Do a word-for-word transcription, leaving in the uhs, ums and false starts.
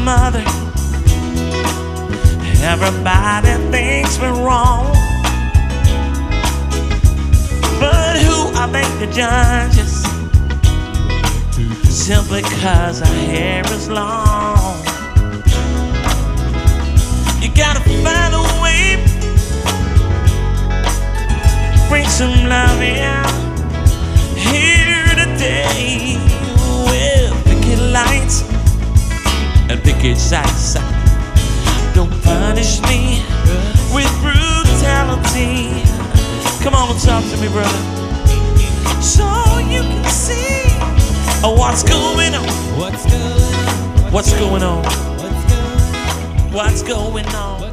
mother. Everybody thinks we're wrong, but who are they the judges? Simply cause our hair is long. You gotta find a way, bring some love out here today with picket lights and picket sights. Don't punish me with brutality. Come on and talk to me, brother, so you can see what's going on. What's going on? What's going on? What's going on?